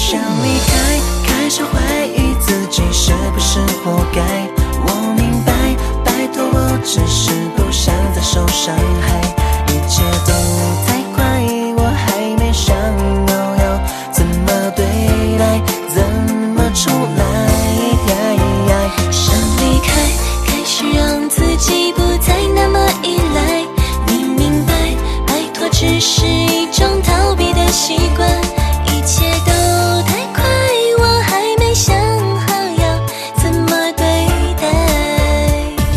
想离开，开始怀疑自己是不是活该。我明白，拜托，我只是不想再受伤害。